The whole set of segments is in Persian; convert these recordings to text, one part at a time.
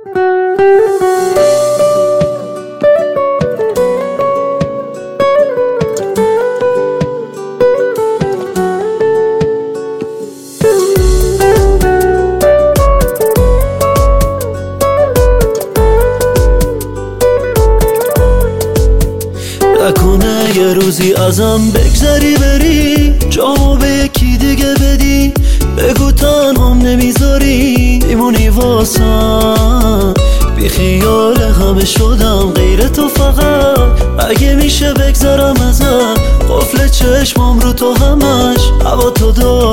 نکنه یه روزی ازم بگذری بری، جامو به یکی دیگه بدی، بگو تنهام نمیذاری میمونی واسم، بی خیال همه شدم غیر تو فقط، اگه میشه بگذرم ازت، قفل چشمام رو تو همش هوا تو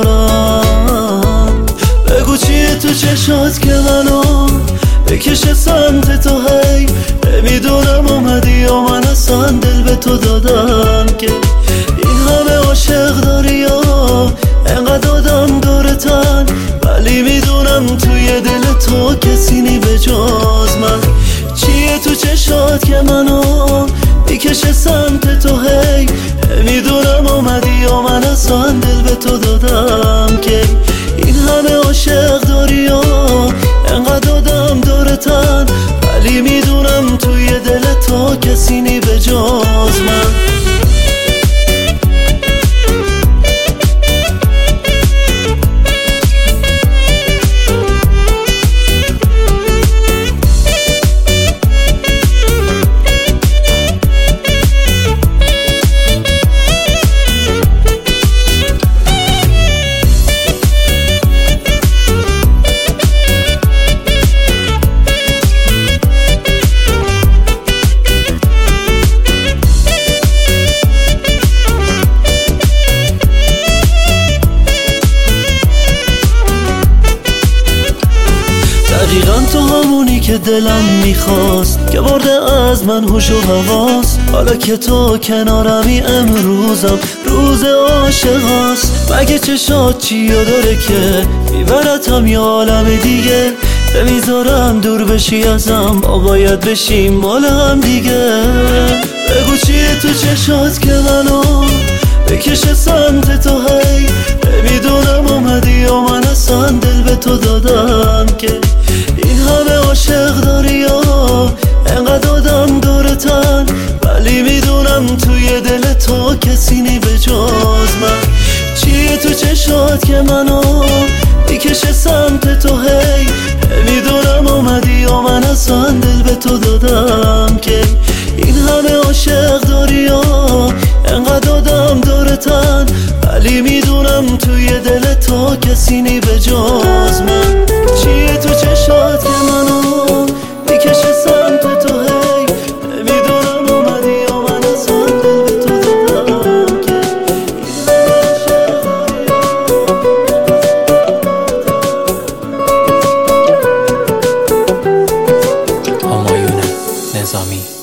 دارم، بگو چیه تو چشات که منو بکشه سمت تو، هی نمیدونم اومدی یا من اصلا دل به تو دادم که این همه عاشق داری یا انقدر آدم دورتن، ولی میدونم توی دل تو کسی نی به جز من، چیه تو چشات که منو میکشه سمت تو، هی نمیدونم اومدی یا من اصلا دل به تو دادم که این همه عاشق داری یا انقدر آدم دورتن، ولی میدونم توی دل تو کسی نی به جز من. دقیقا تو همونی که دلم میخواست، که برده از من هوش و حواس، حالا که تو کنارمی امروزم روز عاشق هست، مگه چشات چیو داره که میبرتم یه عالم دیگه، نمیذارم دور بشی ازم، ما باید بشیم مال هم دیگه، بگو چیه تو چشات که منو بکشه سمت تو، هی نمیدونم اومدی یا من اصلا دل به تو دادم که این همه عاشق داری یا انقدر آدم دورتن، ولی میدونم توی دل تو کسی نی به جز من، چیه تو چشات که منو میکشه سمت تو، هی نمیدونم اومدی یا من اصلا دل به تو دادم که این همه عاشق داری یا انقدر آدم دورتن، ولی میدونم توی دل تو کسی نی به جز من، چیه تو چشات که منو میکشه سمت تو، هی نمیدونم اومدی یا من اصلا دل به تو دادم که همایون نظامی.